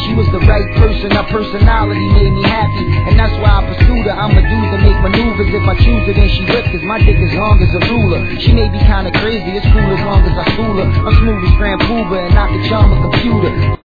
she was the right person. Her personality made me happy, and that's why I pursued her. I'm a dude to make maneuvers. If I choose her, then she whipped, cause my dick is long as a ruler. She may be kinda crazy, it's cool as long as I school her. I'm smooth as Grand Pooba, and I can charm a computer.